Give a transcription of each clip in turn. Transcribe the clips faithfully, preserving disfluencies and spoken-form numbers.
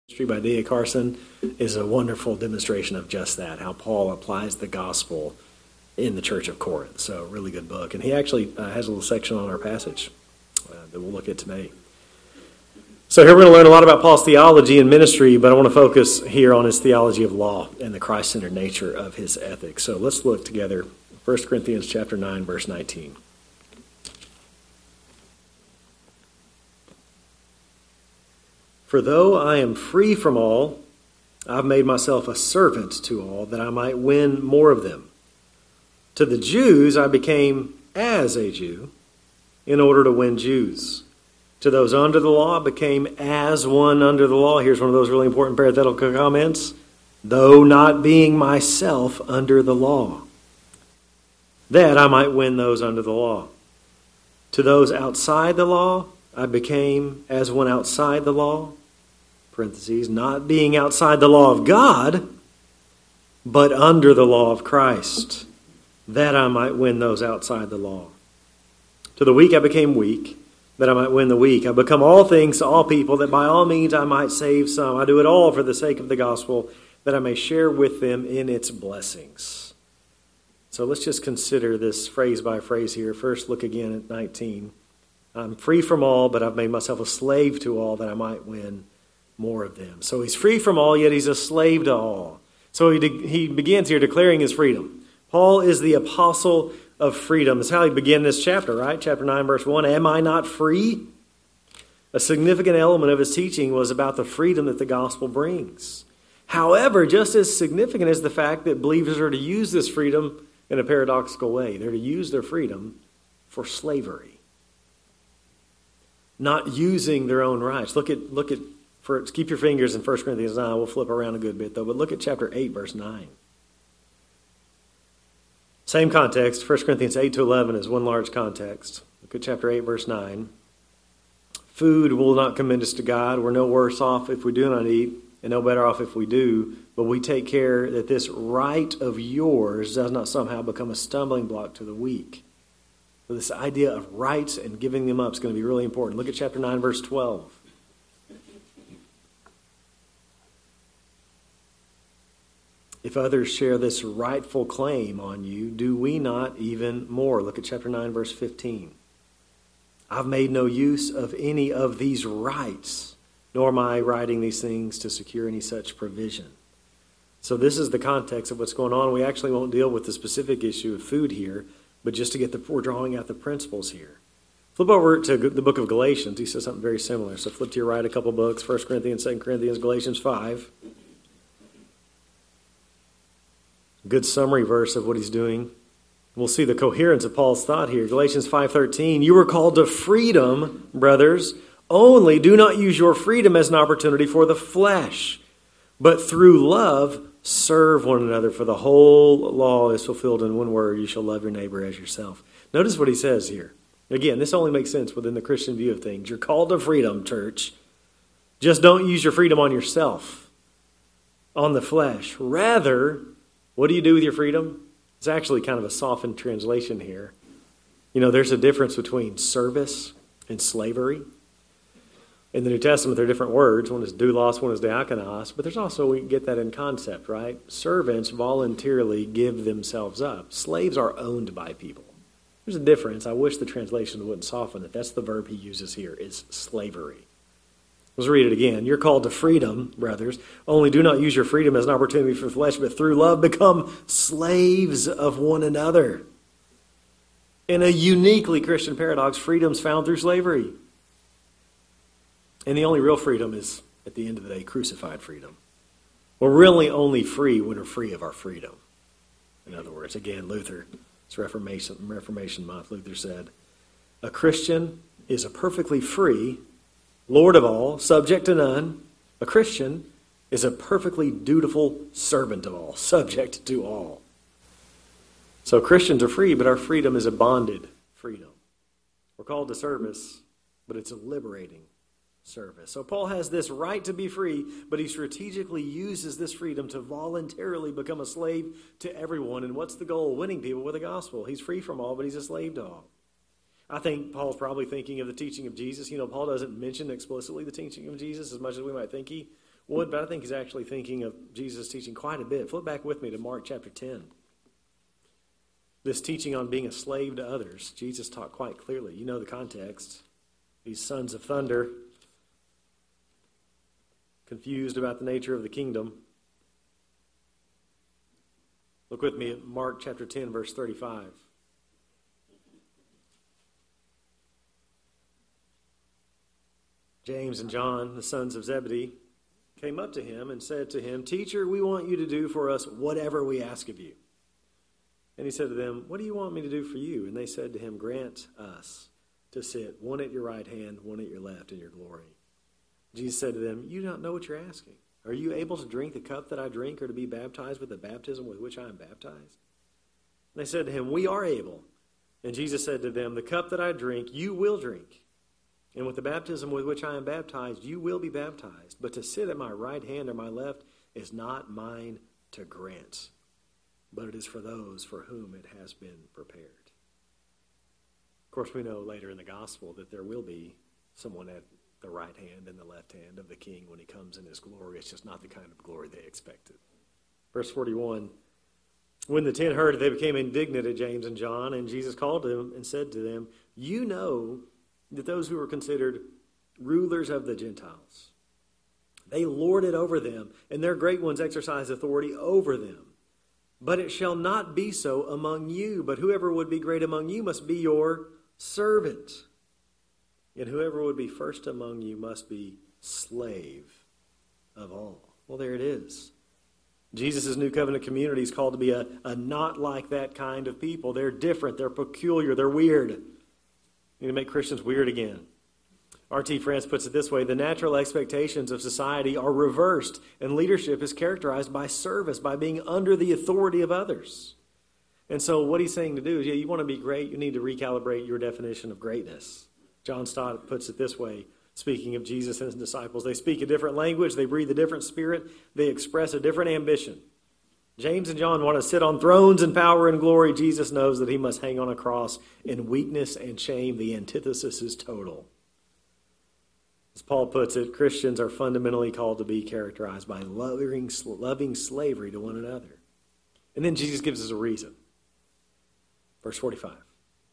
Ministry by D A Carson is a wonderful demonstration of just that, how Paul applies the gospel in the church of Corinth. So, really good book. And he actually uh, has a little section on our passage uh, that we'll look at today. So here we're going to learn a lot about Paul's theology and ministry, but I want to focus here on his theology of law and the Christ-centered nature of his ethics. So let's look together. First Corinthians chapter nine, verse nineteen. For though I am free from all, I've made myself a servant to all, that I might win more of them. To the Jews I became as a Jew, in order to win Jews. To those under the law I became as one under the law. Here's one of those really important parenthetical comments. Though not being myself under the law, that I might win those under the law. To those outside the law I became as one outside the law, parentheses, not being outside the law of God, but under the law of Christ, that I might win those outside the law. To the weak I became weak, that I might win the weak. I become all things to all people, that by all means I might save some. I do it all for the sake of the gospel, that I may share with them in its blessings. So let's just consider this phrase by phrase here. First, look again at nineteen. I'm free from all, but I've made myself a slave to all, that I might win more of them. So he's free from all, yet he's a slave to all. So he, de- he begins here declaring his freedom. Paul is the apostle of freedom. That's how he began this chapter, right? Chapter nine, verse one. Am I not free? A significant element of his teaching was about the freedom that the gospel brings. However, just as significant is the fact that believers are to use this freedom in a paradoxical way. They're to use their freedom for slavery, not using their own rights. Look at, look at, for, keep your fingers in First Corinthians nine. We'll flip around a good bit though, but look at chapter eight, verse nine. Same context. First Corinthians eight to eleven is one large context. Look at chapter eight, verse nine. Food will not commend us to God. We're no worse off if we do not eat, and no better off if we do. But we take care that this right of yours does not somehow become a stumbling block to the weak. So this idea of rights and giving them up is going to be really important. Look at chapter nine, verse twelve. If others share this rightful claim on you, do we not even more? Look at chapter nine, verse fifteen. I've made no use of any of these rights, nor am I writing these things to secure any such provision. So this is the context of what's going on. We actually won't deal with the specific issue of food here, but just to get the, we're drawing out the principles here. Flip over to the book of Galatians. He says something very similar. So flip to your right a couple books, First Corinthians, Second Corinthians, Galatians five. Good summary verse of what he's doing. We'll see the coherence of Paul's thought here. Galatians five thirteen. You were called to freedom, brothers. Only do not use your freedom as an opportunity for the flesh, but through love serve one another. For the whole law is fulfilled in one word: you shall love your neighbor as yourself. Notice what he says here. Again, this only makes sense within the Christian view of things. You're called to freedom, church. Just don't use your freedom on yourself, on the flesh. Rather, what do you do with your freedom? It's actually kind of a softened translation here. You know, there's a difference between service and slavery. In the New Testament, there are different words. One is doulos, one is diakonos. But there's also, we get that in concept, right? Servants voluntarily give themselves up. Slaves are owned by people. There's a difference. I wish the translation wouldn't soften it. That's the verb he uses here, is slavery. Let's read it again. You're called to freedom, brothers. Only do not use your freedom as an opportunity for the flesh, but through love become slaves of one another. In a uniquely Christian paradox, freedom's found through slavery. And the only real freedom is, at the end of the day, crucified freedom. We're really only free when we're free of our freedom. In other words, again, Luther, it's Reformation, Reformation Month, Luther said, a Christian is a perfectly free, Lord of all, subject to none. A Christian is a perfectly dutiful servant of all, subject to all. So Christians are free, but our freedom is a bonded freedom. We're called to service, but it's a liberating service. So Paul has this right to be free, but he strategically uses this freedom to voluntarily become a slave to everyone. And what's the goal? Winning people with the gospel. He's free from all, but he's a slave to all. I think Paul's probably thinking of the teaching of Jesus. You know, Paul doesn't mention explicitly the teaching of Jesus as much as we might think he would, but I think he's actually thinking of Jesus' teaching quite a bit. Flip back with me to Mark chapter ten. This teaching on being a slave to others, Jesus taught quite clearly. You know the context. These sons of thunder, confused about the nature of the kingdom. Look with me at Mark chapter ten, verse thirty-five. James and John, the sons of Zebedee, came up to him and said to him, "Teacher, we want you to do for us whatever we ask of you." And he said to them, "What do you want me to do for you?" And they said to him, "Grant us to sit, one at your right hand, one at your left in your glory." Jesus said to them, "You don't know what you're asking. Are you able to drink the cup that I drink, or to be baptized with the baptism with which I am baptized?" And they said to him, "We are able." And Jesus said to them, "The cup that I drink, you will drink. And with the baptism with which I am baptized, you will be baptized. But to sit at my right hand or my left is not mine to grant, but it is for those for whom it has been prepared." Of course, we know later in the gospel that there will be someone at the right hand and the left hand of the king when he comes in his glory. It's just not the kind of glory they expected. Verse forty-one, when the ten heard it, they became indignant at James and John, and Jesus called them and said to them, "You know that those who were considered rulers of the Gentiles, they lord it over them, and their great ones exercise authority over them. But it shall not be so among you, but whoever would be great among you must be your servant. And whoever would be first among you must be slave of all." Well, there it is. Jesus' new covenant community is called to be a, a not like that kind of people. They're different. They're peculiar. They're weird. You need to make Christians weird again. R T France puts it this way: the natural expectations of society are reversed, and leadership is characterized by service, by being under the authority of others. And so what he's saying to do is, yeah, you want to be great, you need to recalibrate your definition of greatness. John Stott puts it this way, speaking of Jesus and his disciples: they speak a different language, they breathe a different spirit, they express a different ambition. James and John want to sit on thrones and power and glory. Jesus knows that he must hang on a cross in weakness and shame. The antithesis is total. As Paul puts it, Christians are fundamentally called to be characterized by loving, loving slavery to one another. And then Jesus gives us a reason. Verse forty-five.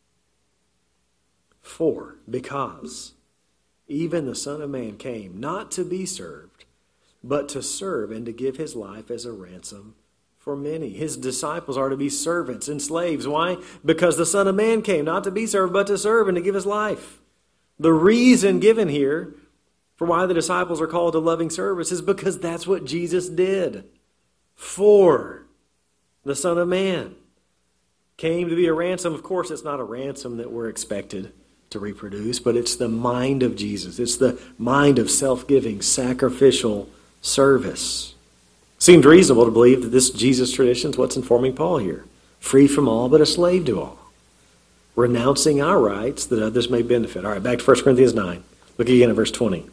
For, because even the Son of Man came not to be served, but to serve and to give his life as a ransom for many. His disciples are to be servants and slaves. Why? Because the Son of Man came not to be served, but to serve and to give his life. The reason given here for why the disciples are called to loving service is because that's what Jesus did. For the Son of Man came to be a ransom. Of course, it's not a ransom that we're expected to reproduce, but it's the mind of Jesus. It's the mind of self-giving, sacrificial service. Seems reasonable to believe that this Jesus tradition is what's informing Paul here. Free from all, but a slave to all. Renouncing our rights that others may benefit. All right, back to First Corinthians nine. Look again at verse twenty.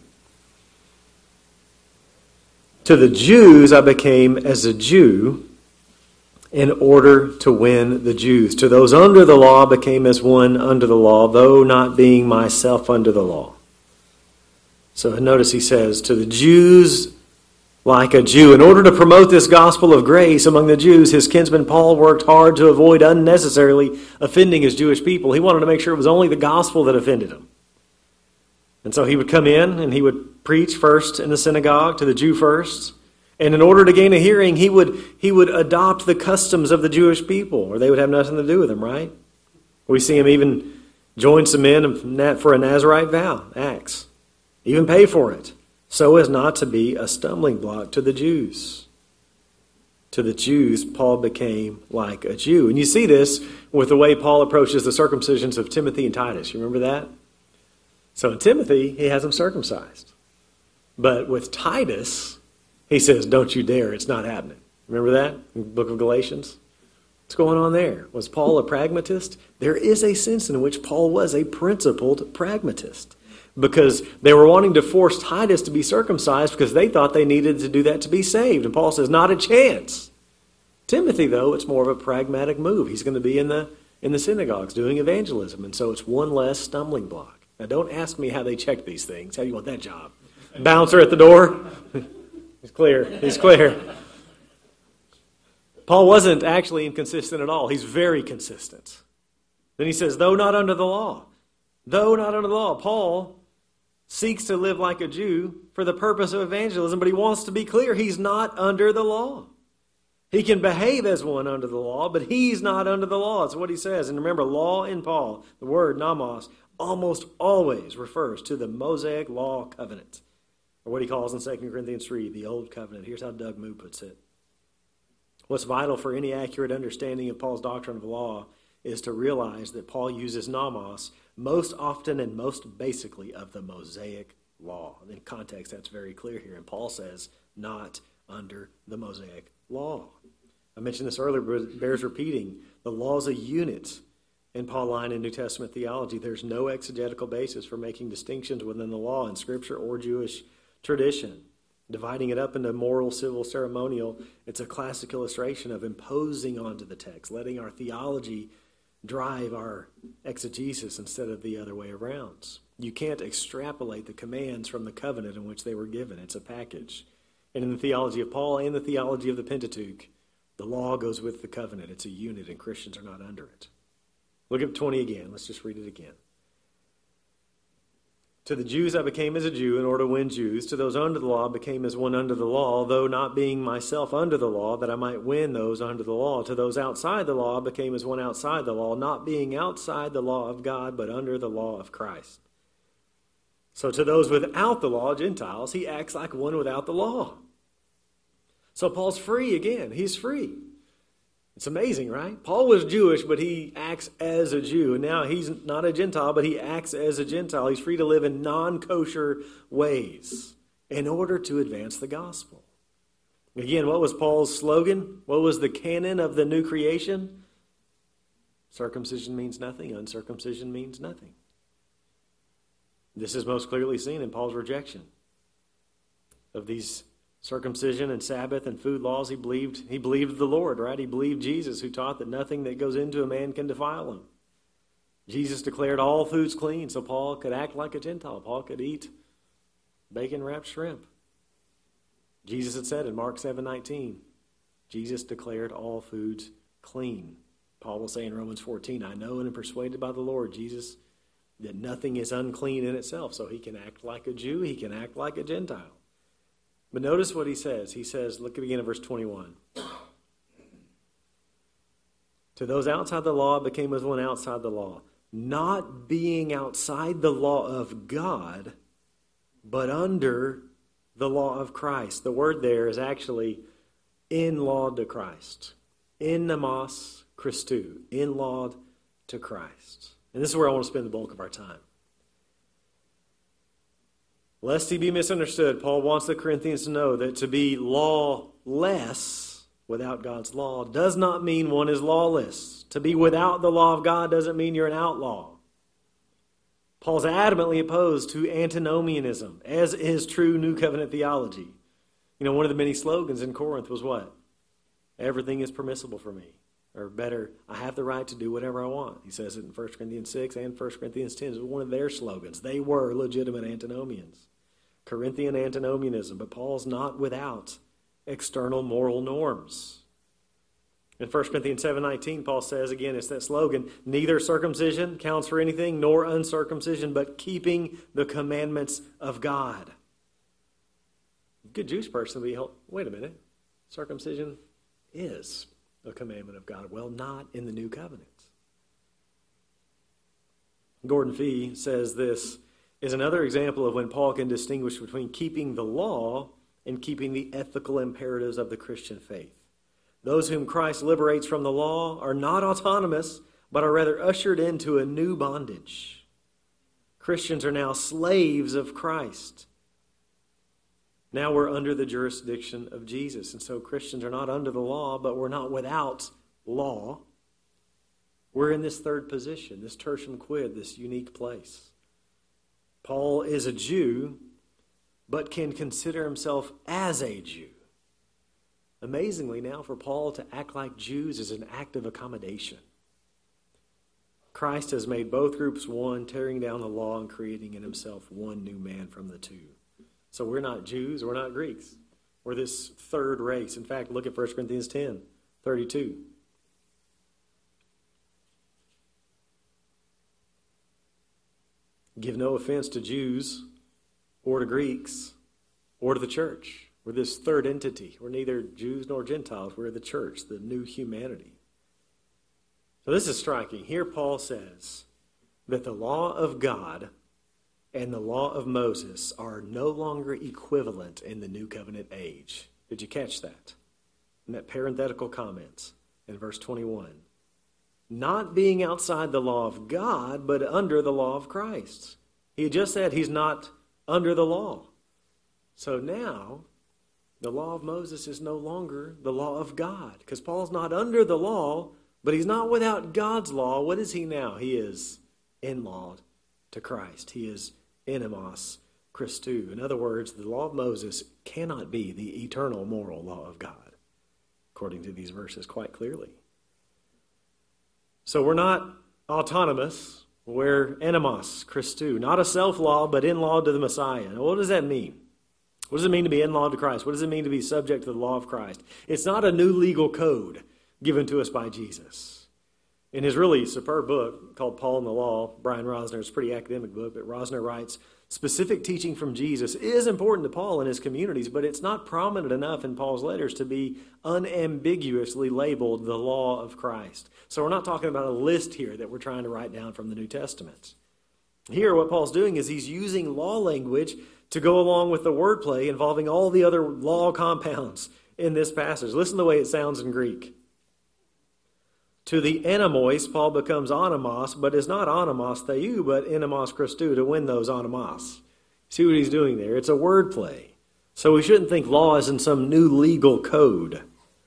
To the Jews I became as a Jew in order to win the Jews. To those under the law I became as one under the law, though not being myself under the law. So notice he says, to the Jews like a Jew. In order to promote this gospel of grace among the Jews, his kinsman Paul worked hard to avoid unnecessarily offending his Jewish people. He wanted to make sure it was only the gospel that offended him. And so he would come in and he would preach first in the synagogue to the Jew first. And in order to gain a hearing, he would he would adopt the customs of the Jewish people, or they would have nothing to do with him, right? We see him even join some men for a Nazirite vow, Acts. Even pay for it, so as not to be a stumbling block to the Jews. To the Jews, Paul became like a Jew. And you see this with the way Paul approaches the circumcisions of Timothy and Titus. You remember that? So in Timothy, he has them circumcised. But with Titus, he says, don't you dare, it's not happening. Remember that in the book of Galatians? What's going on there? Was Paul a pragmatist? There is a sense in which Paul was a principled pragmatist, because they were wanting to force Titus to be circumcised because they thought they needed to do that to be saved. And Paul says, not a chance. Timothy, though, it's more of a pragmatic move. He's going to be in the in the synagogues doing evangelism, and so it's one less stumbling block. Now, don't ask me how they check these things. How do you want that job? Bouncer at the door? He's clear. He's clear. Paul wasn't actually inconsistent at all. He's very consistent. Then he says, though not under the law. Though not under the law. Paul seeks to live like a Jew for the purpose of evangelism, but he wants to be clear. He's not under the law. He can behave as one under the law, but he's not under the law. It's what he says. And remember, law in Paul, the word nomos, almost always refers to the Mosaic law covenant, or what he calls in Second Corinthians three, the old covenant. Here's how Doug Moo puts it. What's vital for any accurate understanding of Paul's doctrine of law is to realize that Paul uses nomos most often and most basically of the Mosaic law. In context, that's very clear here. And Paul says, not under the Mosaic law. I mentioned this earlier, but it bears repeating. The law is a unit in Pauline and New Testament theology. There's no exegetical basis for making distinctions within the law in Scripture or Jewish tradition. Dividing it up into moral, civil, ceremonial, it's a classic illustration of imposing onto the text, letting our theology drive our exegesis instead of the other way around. You can't extrapolate the commands from the covenant in which they were given. It's a package. And in the theology of Paul and the theology of the Pentateuch, the law goes with the covenant. It's a unit, and Christians are not under it. Look at twenty again. Let's just read it again. To the Jews I became as a Jew in order to win Jews. To those under the law I became as one under the law, though not being myself under the law, that I might win those under the law. To those outside the law I became as one outside the law, not being outside the law of God, but under the law of Christ. So to those without the law, Gentiles, he acts like one without the law. So Paul's free again. He's free. It's amazing, right? Paul was Jewish, but he acts as a Jew. And now he's not a Gentile, but he acts as a Gentile. He's free to live in non-kosher ways in order to advance the gospel. Again, what was Paul's slogan? What was the canon of the new creation? Circumcision means nothing. Uncircumcision means nothing. This is most clearly seen in Paul's rejection of these circumcision and Sabbath and food laws. He believed he believed the Lord, right? He believed Jesus, who taught that nothing that goes into a man can defile him. Jesus declared all foods clean, so Paul could act like a Gentile. Paul could eat bacon-wrapped shrimp. Jesus had said in Mark seven nineteen, Jesus declared all foods clean. Paul will say in Romans fourteen, I know and am persuaded by the Lord Jesus that nothing is unclean in itself. So he can act like a Jew, he can act like a Gentile. But notice what he says. He says, look again at verse twenty-one. To those outside the law became as one outside the law, not being outside the law of God, but under the law of Christ. The word there is actually in law to Christ. In nomos Christou. In law to Christ. And this is where I want to spend the bulk of our time. Lest he be misunderstood, Paul wants the Corinthians to know that to be lawless without God's law does not mean one is lawless. To be without the law of God doesn't mean you're an outlaw. Paul's adamantly opposed to antinomianism, as is true New Covenant theology. You know, one of the many slogans in Corinth was what? Everything is permissible for me. Or better, I have the right to do whatever I want. He says it in First Corinthians six and First Corinthians ten. It was one of their slogans. They were legitimate antinomians. Corinthian antinomianism. But Paul's not without external moral norms. In First Corinthians seven nineteen, Paul says, again, it's that slogan, neither circumcision counts for anything, nor uncircumcision, but keeping the commandments of God. A good Jewish person would be, wait a minute, circumcision is a commandment of God. Well, not in the new covenant. Gordon Fee says this is another example of when Paul can distinguish between keeping the law and keeping the ethical imperatives of the Christian faith. Those whom Christ liberates from the law are not autonomous, but are rather ushered into a new bondage. Christians are now slaves of Christ. Now we're under the jurisdiction of Jesus. And so Christians are not under the law, but we're not without law. We're in this third position, this tertium quid, this unique place. Paul is a Jew, but can consider himself as a Jew. Amazingly now, for Paul to act like Jews is an act of accommodation. Christ has made both groups one, tearing down the law and creating in himself one new man from the two. So we're not Jews, we're not Greeks. or this third race. In fact, look at First Corinthians ten, thirty-two. Give no offense to Jews or to Greeks or to the church. We're this third entity. We're neither Jews nor Gentiles. We're the church, the new humanity. So this is striking. Here Paul says that the law of God and the law of Moses are no longer equivalent in the new covenant age. Did you catch that? In that parenthetical comment in verse twenty-one. Not being outside the law of God, but under the law of Christ. He had just said he's not under the law. So now, the law of Moses is no longer the law of God. Because Paul's not under the law, but he's not without God's law. What is he now? He is in law to Christ. He is enemos Christou. In other words, the law of Moses cannot be the eternal moral law of God, according to these verses quite clearly. So we're not autonomous. We're enemos Christou. Not a self-law, but in law to the Messiah. Now, what does that mean? What does it mean to be in law to Christ? What does it mean to be subject to the law of Christ? It's not a new legal code given to us by Jesus. In his really superb book called Paul and the Law, Brian Rosner's pretty academic book, but Rosner writes, specific teaching from Jesus is important to Paul and his communities, but it's not prominent enough in Paul's letters to be unambiguously labeled the law of Christ. So we're not talking about a list here that we're trying to write down from the New Testament. Here, what Paul's doing is he's using law language to go along with the wordplay involving all the other law compounds in this passage. Listen to the way it sounds in Greek. To the enemos, Paul becomes onemos, but is not onemos theou, but enemos Christou, to win those onemos. See what he's doing there? It's a wordplay. So we shouldn't think law is in some new legal code.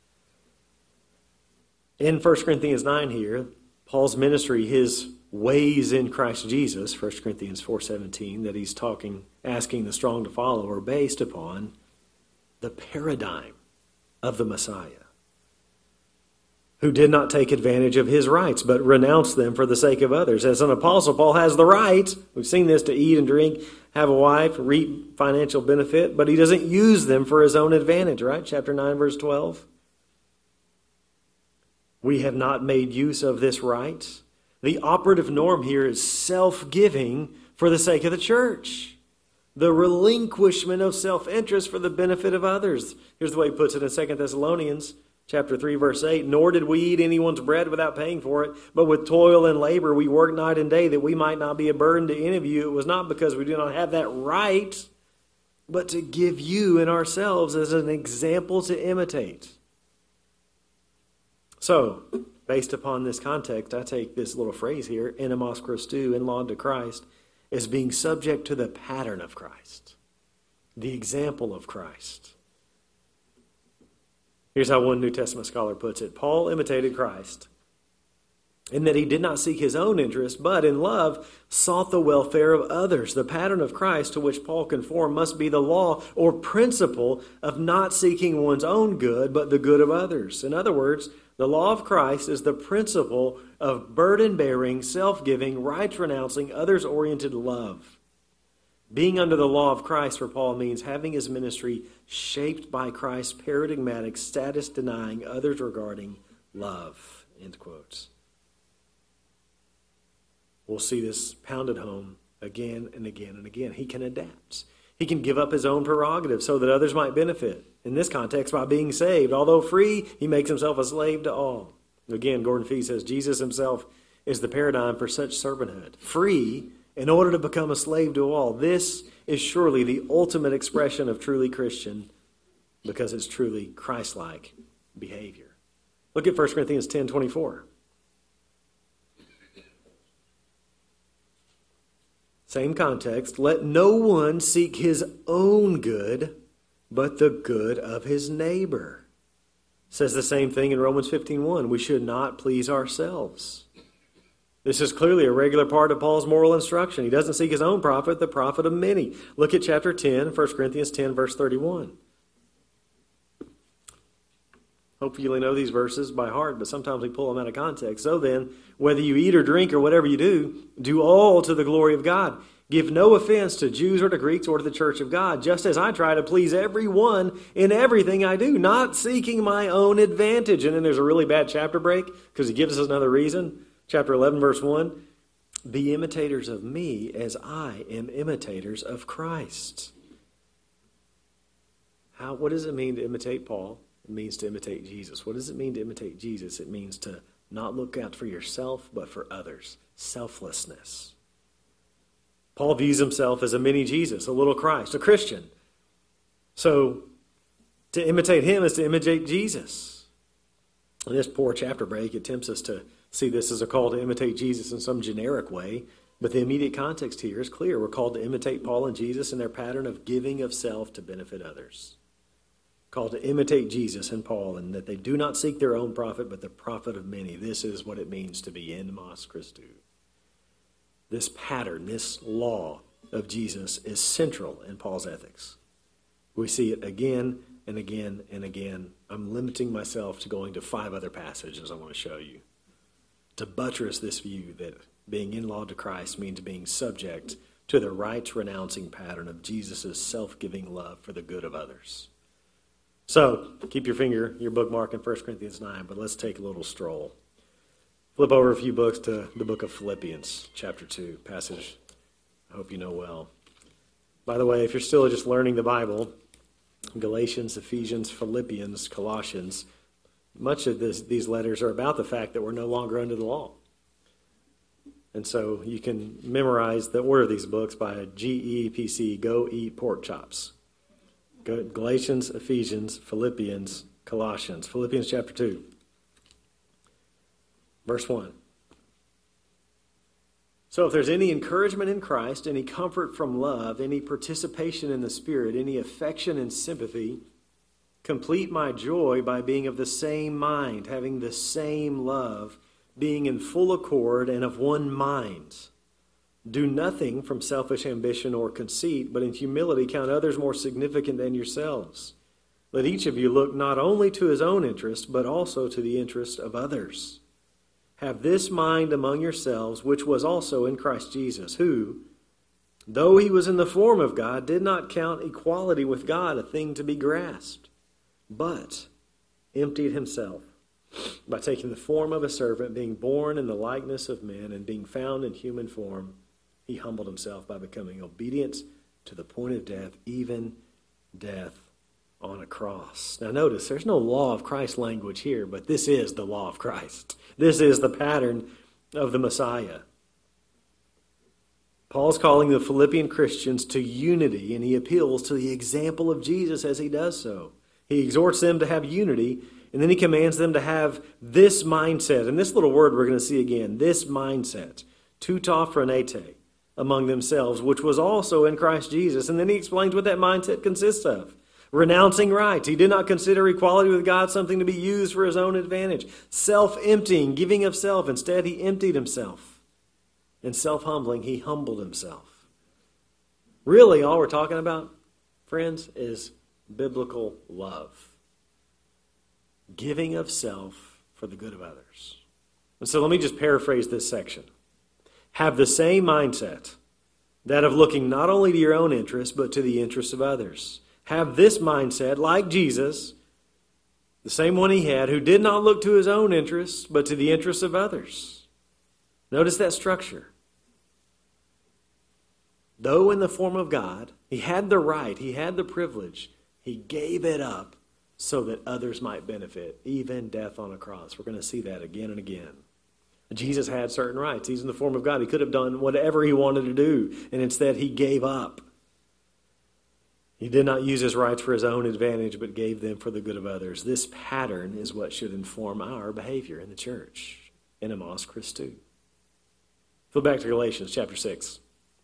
In First Corinthians nine here, Paul's ministry, his ways in Christ Jesus, First Corinthians four seventeen, that he's talking, asking the strong to follow, are based upon the paradigm of the Messiah, who did not take advantage of his rights, but renounced them for the sake of others. As an apostle, Paul has the right, we've seen this, to eat and drink, have a wife, reap financial benefit, but he doesn't use them for his own advantage, right? Chapter nine, verse twelve. We have not made use of this right. The operative norm here is self-giving for the sake of the church. The relinquishment of self-interest for the benefit of others. Here's the way he puts it in Second Thessalonians chapter three, verse eight. Nor did we eat anyone's bread without paying for it, but with toil and labor we work night and day, that we might not be a burden to any of you. It was not because we do not have that right, but to give you and ourselves as an example to imitate. So, based upon this context, I take this little phrase here, enemos Christou, in law to Christ, as being subject to the pattern of Christ, the example of Christ. Here's how one New Testament scholar puts it. Paul imitated Christ in that he did not seek his own interest, but in love sought the welfare of others. The pattern of Christ to which Paul conformed must be the law or principle of not seeking one's own good, but the good of others. In other words, the law of Christ is the principle of burden-bearing, self-giving, rights-renouncing, others-oriented love. Being under the law of Christ for Paul means having his ministry shaped by Christ's paradigmatic, status-denying, others-regarding love. End quotes. We'll see this pounded home again and again and again. He can adapt. He can give up his own prerogative so that others might benefit. In this context, by being saved. Although free, he makes himself a slave to all. Again, Gordon Fee says, Jesus himself is the paradigm for such servanthood. Free in order to become a slave to all. This is surely the ultimate expression of truly Christian, because it's truly Christ-like behavior. Look at First Corinthians ten twenty-four. Same context. Let no one seek his own good, but the good of his neighbor. Says the same thing in Romans fifteen one. We should not please ourselves. This is clearly a regular part of Paul's moral instruction. He doesn't seek his own profit, the profit of many. Look at chapter ten, First Corinthians ten, verse thirty-one. Hopefully you know these verses by heart, but sometimes we pull them out of context. So then, whether you eat or drink or whatever you do, do all to the glory of God. Give no offense to Jews or to Greeks or to the church of God, just as I try to please everyone in everything I do, not seeking my own advantage. And then there's a really bad chapter break because he gives us another reason. Chapter eleven, verse one. Be imitators of me as I am imitators of Christ. How, what does it mean to imitate Paul? It means to imitate Jesus. What does it mean to imitate Jesus? It means to not look out for yourself, but for others. Selflessness. Paul views himself as a mini Jesus, a little Christ, a Christian. So to imitate him is to imitate Jesus. In this poor chapter break, it tempts us to see this as a call to imitate Jesus in some generic way, but the immediate context here is clear. We're called to imitate Paul and Jesus in their pattern of giving of self to benefit others. Called to imitate Jesus and Paul, and that they do not seek their own profit, but the profit of many. This is what it means to be in Mos Christou. This pattern, this law of Jesus is central in Paul's ethics. We see it again and again and again. I'm limiting myself to going to five other passages I want to show you to buttress this view that being in law to Christ means being subject to the rights-renouncing pattern of Jesus' self-giving love for the good of others. So, keep your finger, your bookmark in First Corinthians nine, but let's take a little stroll. Flip over a few books to the book of Philippians, chapter two, passage I hope you know well. By the way, if you're still just learning the Bible, Galatians, Ephesians, Philippians, Colossians, much of this, these letters are about the fact that we're no longer under the law. And so you can memorize the order of these books by G E P C, Go Eat Pork Chops. Galatians, Ephesians, Philippians, Colossians. Philippians chapter two. Verse one. So if there's any encouragement in Christ, any comfort from love, any participation in the Spirit, any affection and sympathy, complete my joy by being of the same mind, having the same love, being in full accord and of one mind. Do nothing from selfish ambition or conceit, but in humility count others more significant than yourselves. Let each of you look not only to his own interest, but also to the interest of others. Have this mind among yourselves, which was also in Christ Jesus, who, though he was in the form of God, did not count equality with God a thing to be grasped, but emptied himself by taking the form of a servant, being born in the likeness of men, and being found in human form. He humbled himself by becoming obedient to the point of death, even death on a cross. Now notice, there's no law of Christ language here, but this is the law of Christ. This is the pattern of the Messiah. Paul's calling the Philippian Christians to unity, and he appeals to the example of Jesus as he does so. He exhorts them to have unity, and then he commands them to have this mindset. And this little word we're going to see again, this mindset, tautophronete, among themselves, which was also in Christ Jesus. And then he explains what that mindset consists of. Renouncing rights. He did not consider equality with God something to be used for his own advantage. Self-emptying, giving of self. Instead, he emptied himself. In self-humbling, he humbled himself. Really, all we're talking about, friends, is biblical love. Giving of self for the good of others. And so let me just paraphrase this section. Have the same mindset, that of looking not only to your own interests, but to the interests of others. Have this mindset, like Jesus, the same one he had, who did not look to his own interests, but to the interests of others. Notice that structure. Though in the form of God, he had the right, he had the privilege, he gave it up so that others might benefit, even death on a cross. We're going to see that again and again. Jesus had certain rights. He's in the form of God. He could have done whatever he wanted to do, and instead he gave up. He did not use his rights for his own advantage, but gave them for the good of others. This pattern is what should inform our behavior in the church, in Mos Christou. Flip back to Galatians chapter six.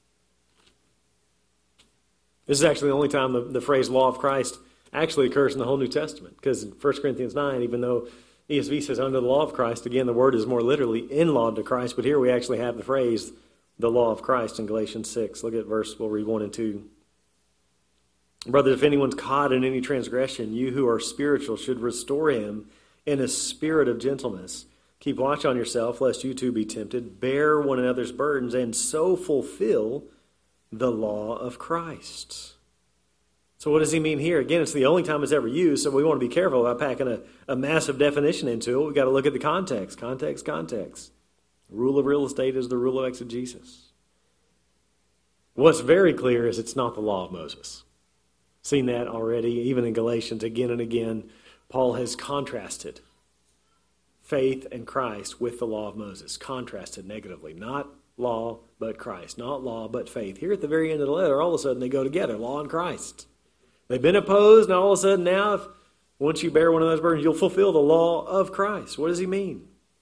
This is actually the only time the, the phrase law of Christ actually occurs in the whole New Testament, because in First Corinthians nine, even though E S V says under the law of Christ, again, the word is more literally in law to Christ, but here we actually have the phrase the law of Christ in Galatians six. Look at verse, we'll read one and two. Brothers, if anyone's caught in any transgression, you who are spiritual should restore him in a spirit of gentleness. Keep watch on yourself, lest you too be tempted. Bear one another's burdens, and so fulfill the law of Christ. So what does he mean here? Again, it's the only time it's ever used, so we want to be careful about packing a, a massive definition into it. We've got to look at the context. Context, context. The rule of real estate is the rule of exegesis. What's very clear is it's not the law of Moses. Seen that already, even in Galatians again and again. Paul has contrasted faith and Christ with the law of Moses. Contrasted negatively. Not law, but Christ. Not law, but faith. Here at the very end of the letter, all of a sudden they go together. Law and Christ. They've been opposed, and all of a sudden now, if once you bear one of those burdens, you'll fulfill the law of Christ. What does he mean?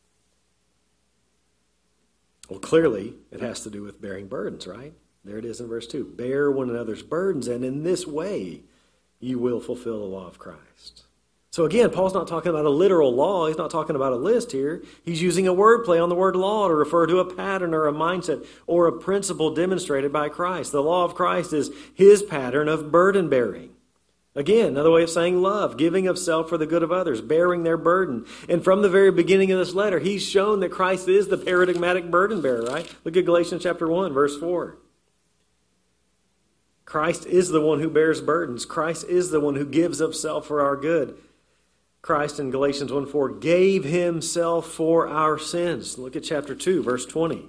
Well, clearly, it has to do with bearing burdens, right? There it is in verse two. Bear one another's burdens, and in this way you will fulfill the law of Christ. So again, Paul's not talking about a literal law. He's not talking about a list here. He's using a wordplay on the word law to refer to a pattern or a mindset or a principle demonstrated by Christ. The law of Christ is his pattern of burden bearing. Again, another way of saying love, giving of self for the good of others, bearing their burden. And from the very beginning of this letter, he's shown that Christ is the paradigmatic burden bearer, right? Look at Galatians chapter one, verse four. Christ is the one who bears burdens. Christ is the one who gives of self for our good. Christ in Galatians one four gave himself for our sins. Look at chapter two, verse twenty.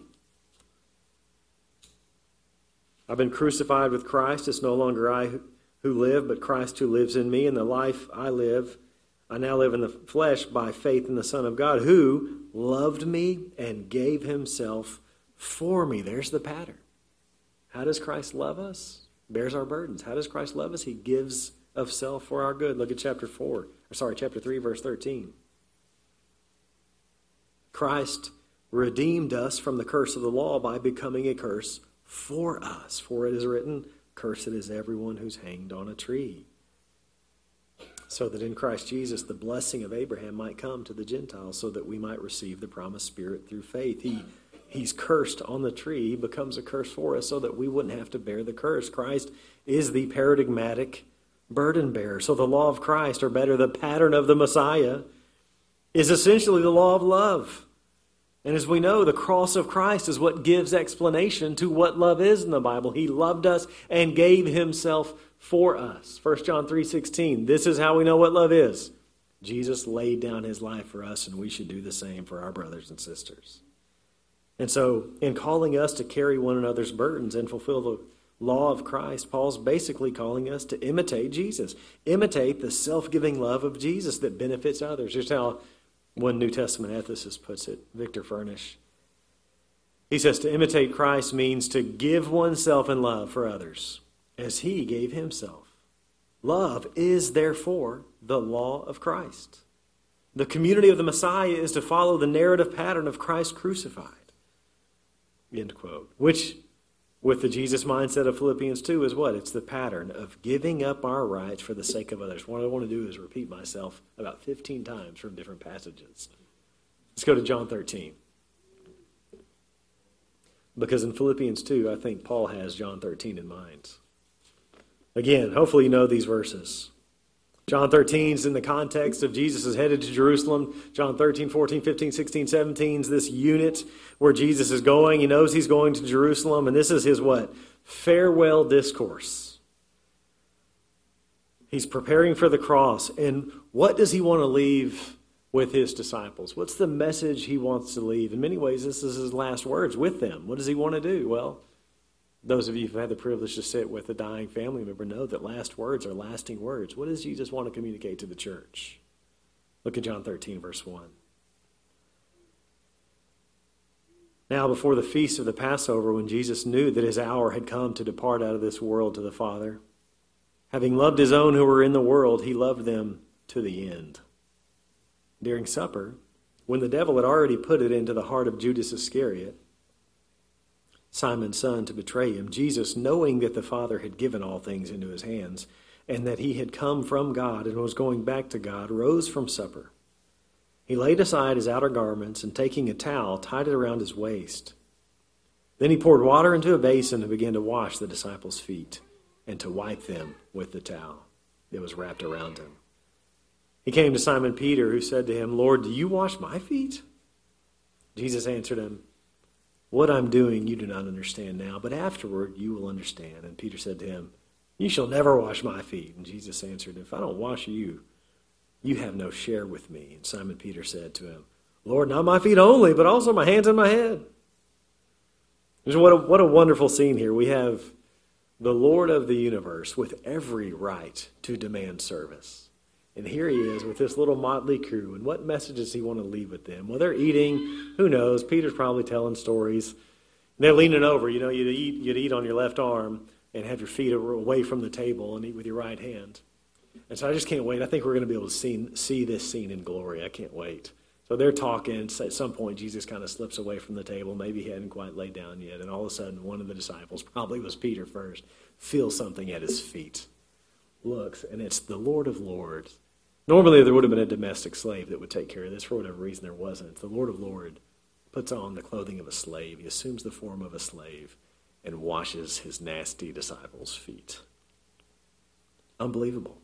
I've been crucified with Christ. It's no longer I who live, but Christ who lives in me. And the life I live, I now live in the flesh by faith in the Son of God, who loved me and gave himself for me. There's the pattern. How does Christ love us? Bears our burdens. How does Christ love us? He gives of self for our good. Look at chapter four, or sorry, chapter three, verse thirteen. Christ redeemed us from the curse of the law by becoming a curse for us. For it is written, cursed is everyone who's hanged on a tree. So that in Christ Jesus, the blessing of Abraham might come to the Gentiles, so that we might receive the promised Spirit through faith. He He's cursed on the tree. He becomes a curse for us so that we wouldn't have to bear the curse. Christ is the paradigmatic burden bearer. So the law of Christ, or better, the pattern of the Messiah, is essentially the law of love. And as we know, the cross of Christ is what gives explanation to what love is in the Bible. He loved us and gave himself for us. First John three sixteen, this is how we know what love is. Jesus laid down his life for us, and we should do the same for our brothers and sisters. And so, in calling us to carry one another's burdens and fulfill the law of Christ, Paul's basically calling us to imitate Jesus. Imitate the self-giving love of Jesus that benefits others. Here's how one New Testament ethicist puts it, Victor Furnish. He says to imitate Christ means to give oneself in love for others as he gave himself. Love is, therefore, the law of Christ. The community of the Messiah is to follow the narrative pattern of Christ crucified. End quote. Which, with the Jesus mindset of Philippians two, is what? It's the pattern of giving up our rights for the sake of others. What I want to do is repeat myself about fifteen times from different passages. Let's go to John thirteen. Because in Philippians two, I think Paul has John thirteen in mind. Again, hopefully you know these verses. John thirteen is in the context of Jesus is headed to Jerusalem. John thirteen, fourteen, fifteen, sixteen, seventeen is this unit where Jesus is going. He knows he's going to Jerusalem, and this is his what? Farewell discourse. He's preparing for the cross, and what does he want to leave with his disciples? What's the message he wants to leave? In many ways, this is his last words with them. What does he want to do? Well, those of you who've had the privilege to sit with a dying family member know that last words are lasting words. What does Jesus want to communicate to the church? Look at John thirteen, verse one. Now, before the feast of the Passover, when Jesus knew that his hour had come to depart out of this world to the Father, having loved his own who were in the world, he loved them to the end. During supper, when the devil had already put it into the heart of Judas Iscariot, Simon's son, to betray him, Jesus, knowing that the Father had given all things into his hands, and that he had come from God and was going back to God, rose from supper. He laid aside his outer garments, and taking a towel, tied it around his waist. Then he poured water into a basin and began to wash the disciples' feet and to wipe them with the towel that was wrapped around him. He came to Simon Peter, who said to him, Lord, do you wash my feet? Jesus answered him, What I'm doing you do not understand now, but afterward you will understand. And Peter said to him, you shall never wash my feet. And Jesus answered, if I don't wash you, you have no share with me. And Simon Peter said to him, Lord, not my feet only, but also my hands and my head. What a, what a wonderful scene here. We have the Lord of the universe with every right to demand service. And here he is with this little motley crew. And what message does he want to leave with them? Well, they're eating. Who knows? Peter's probably telling stories. And they're leaning over. You know, you'd eat, you'd eat on your left arm and have your feet away from the table and eat with your right hand. And so I just can't wait. I think we're going to be able to see, see this scene in glory. I can't wait. So they're talking. At some point, Jesus kind of slips away from the table. Maybe he hadn't quite laid down yet. And all of a sudden, one of the disciples, probably was Peter first, feels something at his feet. Looks, and it's the Lord of Lords. Normally, there would have been a domestic slave that would take care of this. For whatever reason, there wasn't. The Lord of Lords puts on the clothing of a slave. He assumes the form of a slave and washes his nasty disciples' feet. Unbelievable.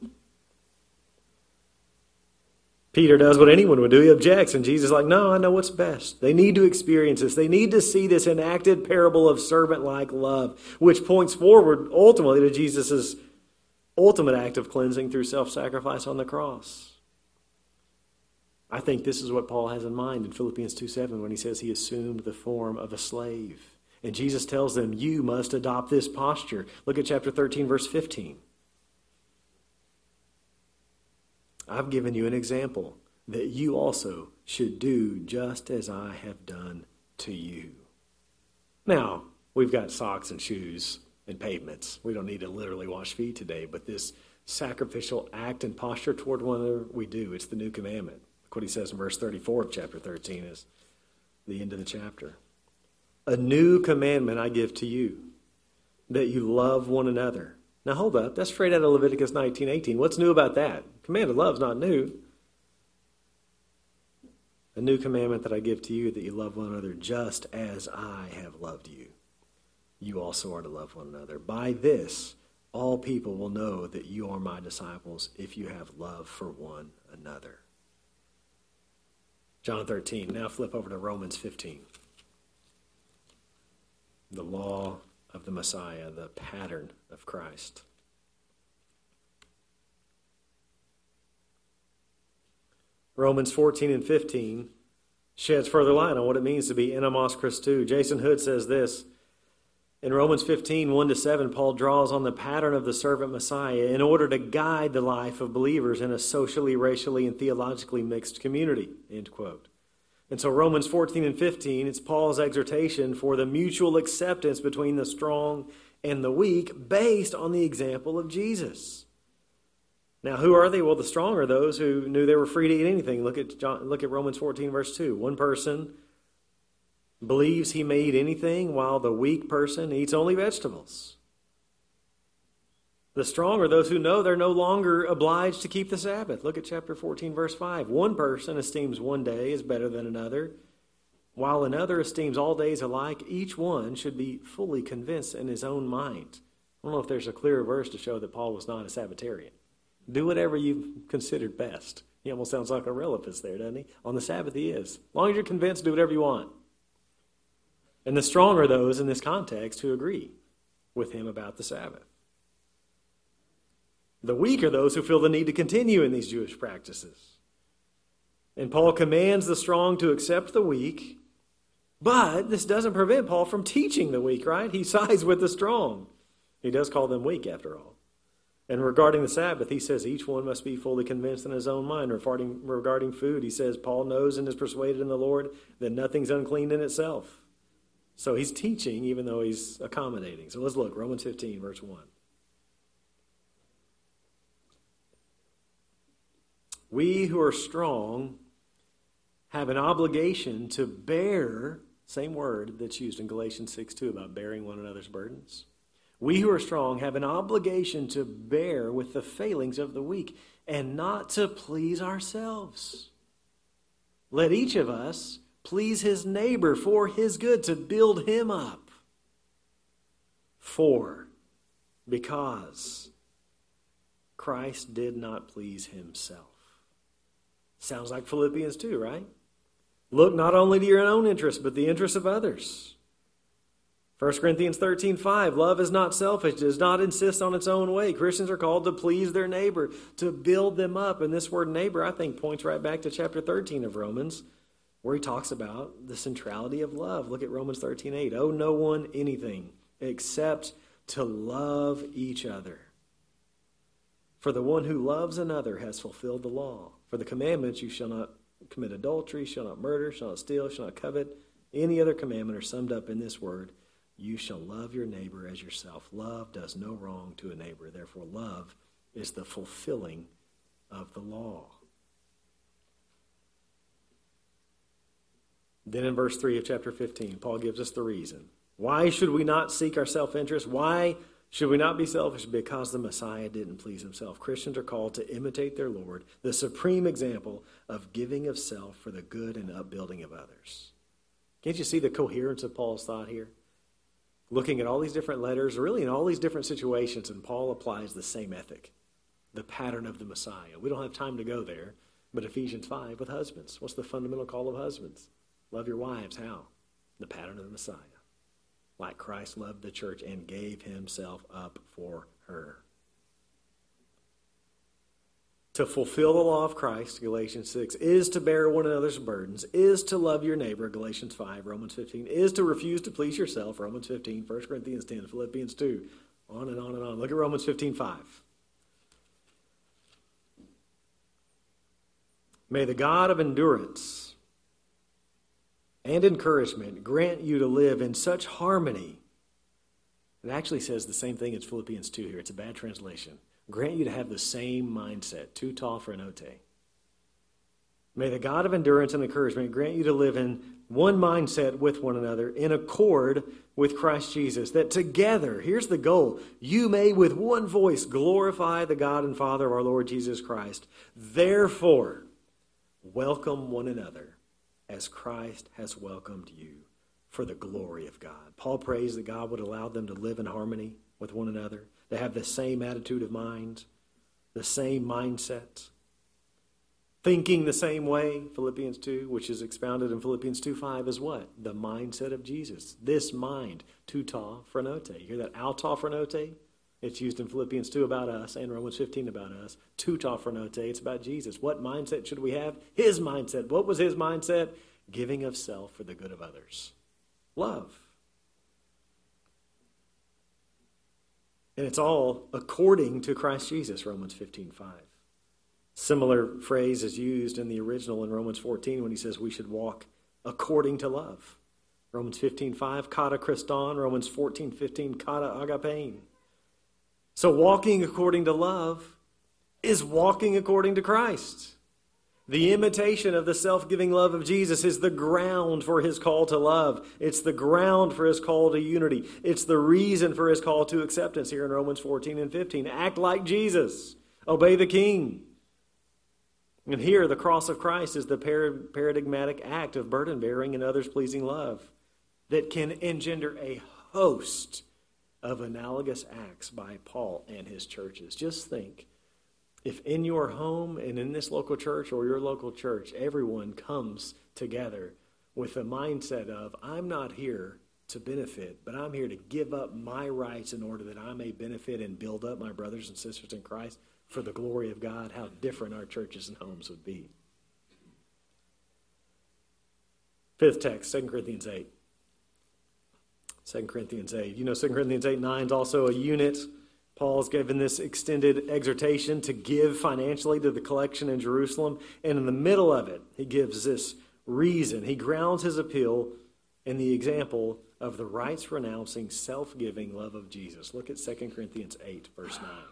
Peter does what anyone would do. He objects, and Jesus is like, no, I know what's best. They need to experience this. They need to see this enacted parable of servant-like love, which points forward ultimately to Jesus' ultimate act of cleansing through self-sacrifice on the cross. I think this is what Paul has in mind in Philippians two seven when he says he assumed the form of a slave. And Jesus tells them, you must adopt this posture. Look at chapter thirteen, verse fifteen. I've given you an example that you also should do just as I have done to you. Now, we've got socks and shoes and pavements. We don't need to literally wash feet today, but this sacrificial act and posture toward one another, we do. It's the new commandment. Look what he says in verse thirty-four of chapter thirteen is the end of the chapter. A new commandment I give to you, that you love one another. Now hold up, that's straight out of Leviticus nineteen eighteen. What's new about that? Command of love is not new. A new commandment that I give to you, that you love one another just as I have loved you. You also are to love one another. By this, all people will know that you are my disciples if you have love for one another. John thirteen. Now flip over to Romans fifteen. The law of the Messiah, the pattern of Christ. Romans fourteen and fifteen sheds further light on what it means to be enamos Christou. Jason Hood says this, in Romans fifteen, one to seven, Paul draws on the pattern of the servant Messiah in order to guide the life of believers in a socially, racially, and theologically mixed community, end quote. And so Romans fourteen and fifteen, it's Paul's exhortation for the mutual acceptance between the strong and the weak based on the example of Jesus. Now, who are they? Well, the strong are those who knew they were free to eat anything. Look at John, look at Romans fourteen, verse two. One person believes he may eat anything, while the weak person eats only vegetables. The strong are those who know they're no longer obliged to keep the Sabbath. Look at chapter fourteen, verse five. One person esteems one day as better than another, while another esteems all days alike. Each one should be fully convinced in his own mind. I don't know if there's a clearer verse to show that Paul was not a Sabbatarian. Do whatever you've considered best. He almost sounds like a relevist there, doesn't he? On the Sabbath he is. As long as you're convinced, do whatever you want. And the strong are those in this context who agree with him about the Sabbath. The weak are those who feel the need to continue in these Jewish practices. And Paul commands the strong to accept the weak, but this doesn't prevent Paul from teaching the weak, right? He sides with the strong. He does call them weak, after all. And regarding the Sabbath, he says each one must be fully convinced in his own mind. Regarding, regarding food, he says Paul knows and is persuaded in the Lord that nothing's unclean in itself. So he's teaching even though he's accommodating. So let's look, Romans fifteen, verse one. We who are strong have an obligation to bear, same word that's used in Galatians six two about bearing one another's burdens. We who are strong have an obligation to bear with the failings of the weak and not to please ourselves. Let each of us please his neighbor for his good, to build him up. For, because Christ did not please himself. Sounds like Philippians two, right? Look not only to your own interest, but the interests of others. First Corinthians thirteen five, love is not selfish, does not insist on its own way. Christians are called to please their neighbor, to build them up. And this word neighbor, I think, points right back to chapter thirteen of Romans, where he talks about the centrality of love. Look at Romans thirteen eight. Owe no one anything except to love each other. For the one who loves another has fulfilled the law. For the commandments, you shall not commit adultery, shall not murder, shall not steal, shall not covet. Any other commandment are summed up in this word: you shall love your neighbor as yourself. Love does no wrong to a neighbor. Therefore, love is the fulfilling of the law. Then in verse three of chapter fifteen, Paul gives us the reason. Why should we not seek our self-interest? Why should we not be selfish? Because the Messiah didn't please himself. Christians are called to imitate their Lord, the supreme example of giving of self for the good and upbuilding of others. Can't you see the coherence of Paul's thought here? Looking at all these different letters, really in all these different situations, and Paul applies the same ethic, the pattern of the Messiah. We don't have time to go there, but Ephesians five with husbands. What's the fundamental call of husbands? Love your wives. How? The pattern of the Messiah. Like Christ loved the church and gave himself up for her. To fulfill the law of Christ, Galatians six, is to bear one another's burdens, is to love your neighbor, Galatians five, Romans fifteen, is to refuse to please yourself, Romans fifteen, First Corinthians ten, Philippians two, on and on and on. Look at Romans fifteen five. May the God of endurance and encouragement grant you to live in such harmony. It actually says the same thing as Philippians two here. It's a bad translation. Grant you to have the same mindset, tuta phronote. May the God of endurance and encouragement grant you to live in one mindset with one another, in accord with Christ Jesus, that together, here's the goal, you may with one voice glorify the God and Father of our Lord Jesus Christ. Therefore, welcome one another as Christ has welcomed you for the glory of God. Paul prays that God would allow them to live in harmony with one another, to have the same attitude of mind, the same mindset, thinking the same way, Philippians two, which is expounded in Philippians two five as what? The mindset of Jesus. This mind, tuta phronote. You hear that? Auta phronote? It's used in Philippians two about us and Romans fifteen about us. Tuta phronote, it's about Jesus. What mindset should we have? His mindset. What was his mindset? Giving of self for the good of others. Love. And it's all according to Christ Jesus, Romans fifteen five. Similar phrase is used in the original in Romans fourteen when he says we should walk according to love. Romans fifteen five, kata Christon. Romans fourteen fifteen, kata agapein. So walking according to love is walking according to Christ. The imitation of the self-giving love of Jesus is the ground for his call to love. It's the ground for his call to unity. It's the reason for his call to acceptance here in Romans fourteen and fifteen. Act like Jesus. Obey the King. And here, the cross of Christ is the paradigmatic act of burden-bearing and others-pleasing love that can engender a host of analogous acts by Paul and his churches. Just think, if in your home and in this local church or your local church, everyone comes together with the mindset of, I'm not here to benefit, but I'm here to give up my rights in order that I may benefit and build up my brothers and sisters in Christ for the glory of God, how different our churches and homes would be. Fifth text, Second Corinthians eight. Second Corinthians eight. You know, Second Corinthians eight nine is also a unit. Paul's given this extended exhortation to give financially to the collection in Jerusalem. And in the middle of it, he gives this reason. He grounds his appeal in the example of the rights-renouncing, self-giving love of Jesus. Look at Second Corinthians eight, verse nine.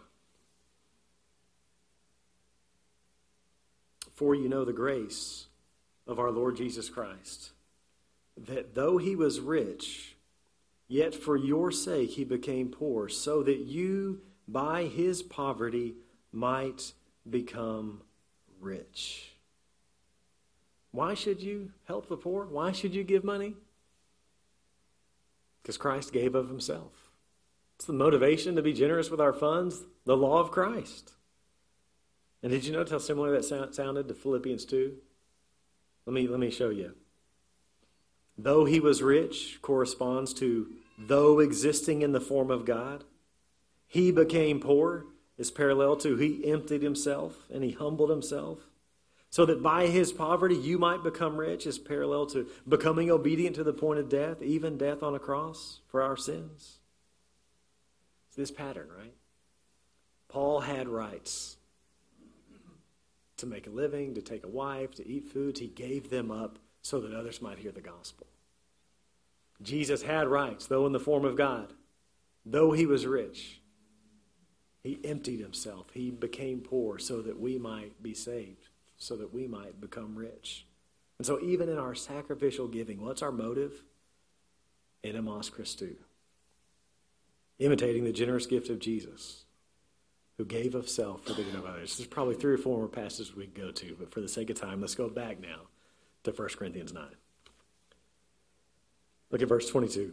For you know the grace of our Lord Jesus Christ, that though he was rich, yet for your sake he became poor, so that you by his poverty might become rich. Why should you help the poor? Why should you give money? Because Christ gave of himself. It's the motivation to be generous with our funds, the law of Christ. And did you notice how similar that sounded to Philippians two? Let me, let me show you. Though he was rich corresponds to though existing in the form of God, he became poor, is parallel to he emptied himself and he humbled himself, so that by his poverty you might become rich, is parallel to becoming obedient to the point of death, even death on a cross for our sins. It's this pattern, right? Paul had rights to make a living, to take a wife, to eat food. He gave them up so that others might hear the gospel. Jesus had rights, though in the form of God. Though he was rich, he emptied himself. He became poor so that we might be saved, so that we might become rich. And so even in our sacrificial giving, what's our motive? Enemos Christou. Imitating the generous gift of Jesus, who gave of self for the good of others. There's probably three or four more passages we can go to, but for the sake of time, let's go back now to First Corinthians nine. Look at verse twenty-two.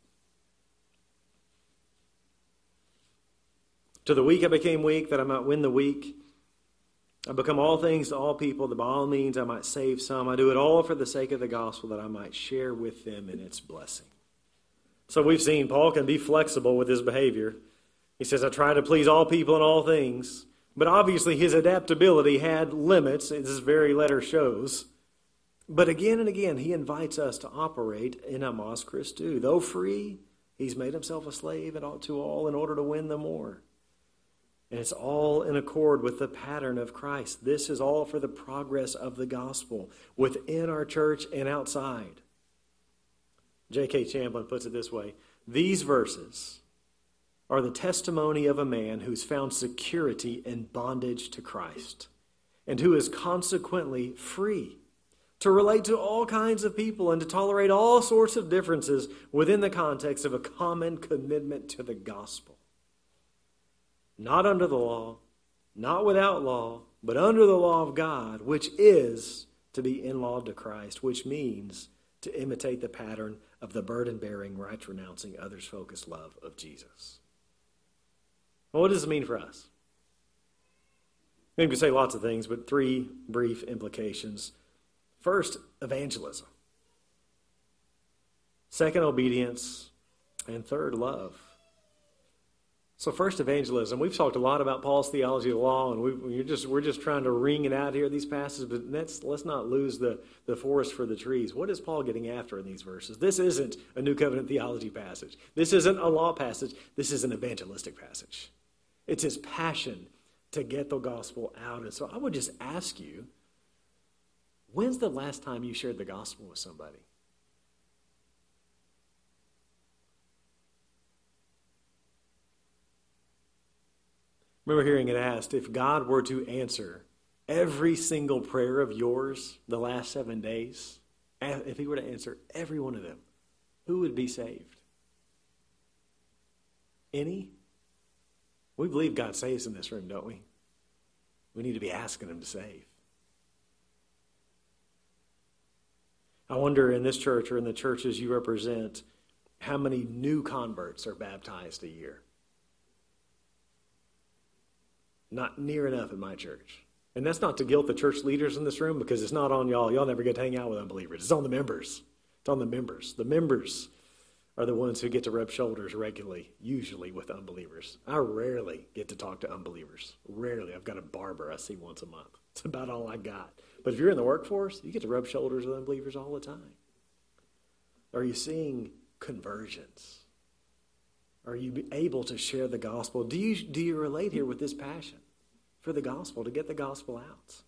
To the weak I became weak, that I might win the weak. I become all things to all people, that by all means I might save some. I do it all for the sake of the gospel, that I might share with them in its blessing. So we've seen Paul can be flexible with his behavior. He says, I try to please all people in all things. But obviously his adaptability had limits, as this very letter shows. But again and again, he invites us to operate enemos Christou. Though free, he's made himself a slave to all in order to win them more. And it's all in accord with the pattern of Christ. This is all for the progress of the gospel within our church and outside. J K Champlin puts it this way. These verses are the testimony of a man who's found security in bondage to Christ and who is consequently free to relate to all kinds of people and to tolerate all sorts of differences within the context of a common commitment to the gospel. Not under the law, not without law, but under the law of God, which is to be in law to Christ, which means to imitate the pattern of the burden-bearing, rights-renouncing, others-focused love of Jesus. Well, what does it mean for us? I think we could say lots of things, but three brief implications. First, evangelism. Second, obedience. And third, love. So first, evangelism. We've talked a lot about Paul's theology of the law, and we, we're just we're just trying to wring it out here, these passages, but let's, let's not lose the, the forest for the trees. What is Paul getting after in these verses? This isn't a New Covenant theology passage. This isn't a law passage. This is an evangelistic passage. It's his passion to get the gospel out. And so I would just ask you, when's the last time you shared the gospel with somebody? I remember hearing it asked, if God were to answer every single prayer of yours the last seven days, if he were to answer every one of them, who would be saved? Any? We believe God saves in this room, don't we? We need to be asking him to save. I wonder in this church or in the churches you represent, how many new converts are baptized a year? Not near enough in my church. And that's not to guilt the church leaders in this room, because it's not on y'all. Y'all never get to hang out with unbelievers. It's on the members. It's on the members. The members are the ones who get to rub shoulders regularly, usually with unbelievers. I rarely get to talk to unbelievers. Rarely. I've got a barber I see once a month. It's about all I got. But if you're in the workforce, you get to rub shoulders with unbelievers all the time. Are you seeing conversions? Are you able to share the gospel? Do you, do you relate here with this passion for the gospel, to get the gospel out?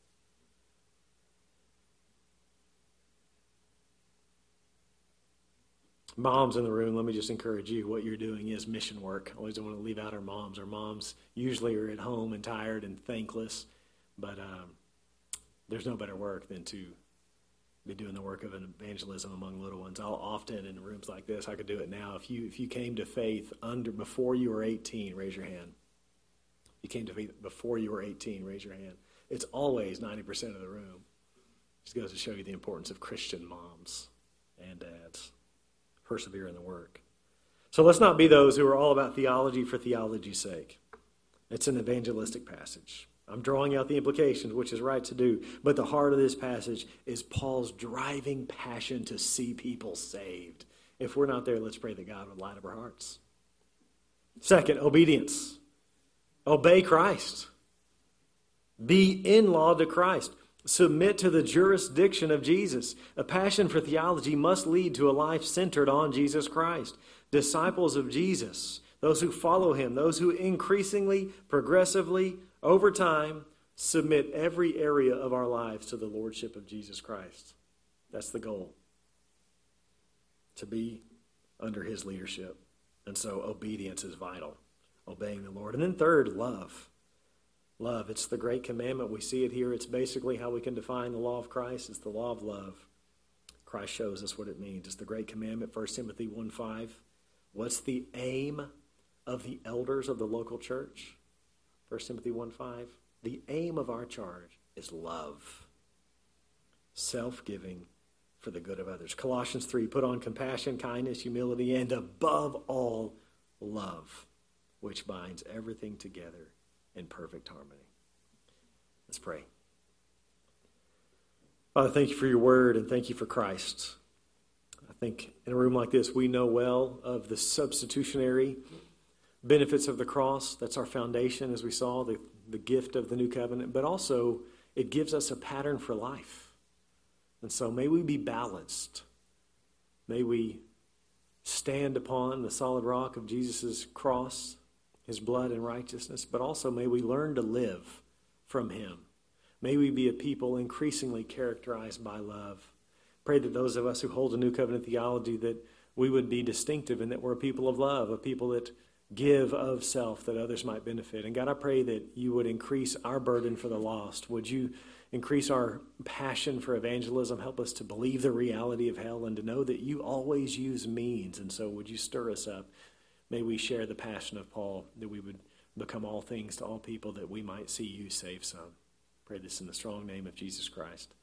Moms in the room, let me just encourage you. What you're doing is mission work. I always don't want to leave out our moms. Our moms usually are at home and tired and thankless, but um, there's no better work than to be doing the work of an evangelism among little ones. I'll often in rooms like this, I could do it now. If you if you came to faith under before you were eighteen, raise your hand. You came to faith before you were eighteen, raise your hand. It's always ninety percent of the room. Just goes to show you the importance of Christian moms and dads. Persevere in the work. So let's not be those who are all about theology for theology's sake. It's an evangelistic passage. I'm drawing out the implications, which is right to do. But the heart of this passage is Paul's driving passion to see people saved If we're not there, let's pray that God would light up our hearts. Second, obedience. Obey Christ. Be in law to Christ. Submit to the jurisdiction of Jesus. A passion for theology must lead to a life centered on Jesus Christ. Disciples of Jesus, those who follow him, those who increasingly, progressively, over time, submit every area of our lives to the lordship of Jesus Christ. That's the goal. To be under his leadership. And so obedience is vital. Obeying the Lord. And then third, love. Love. It's the great commandment. We see it here. It's basically how we can define the law of Christ. It's the law of love. Christ shows us what it means. It's the great commandment, First Timothy one five. What's the aim of the elders of the local church? First Timothy one five. The aim of our charge is love. Self-giving for the good of others. Colossians three, put on compassion, kindness, humility, and above all, love, which binds everything together in perfect harmony. Let's pray. Father, thank you for your word and thank you for Christ. I think in a room like this, we know well of the substitutionary benefits of the cross. That's our foundation, as we saw, the, the gift of the new covenant. But also, it gives us a pattern for life. And so may we be balanced. May we stand upon the solid rock of Jesus' cross, his blood and righteousness, but also may we learn to live from him. May we be a people increasingly characterized by love. Pray that those of us who hold a new covenant theology, that we would be distinctive and that we're a people of love, a people that give of self that others might benefit. And God, I pray that you would increase our burden for the lost. Would you increase our passion for evangelism? Help us to believe the reality of hell and to know that you always use means. And so would you stir us up? May we share the passion of Paul, that we would become all things to all people, that we might see you save some. Pray this in the strong name of Jesus Christ.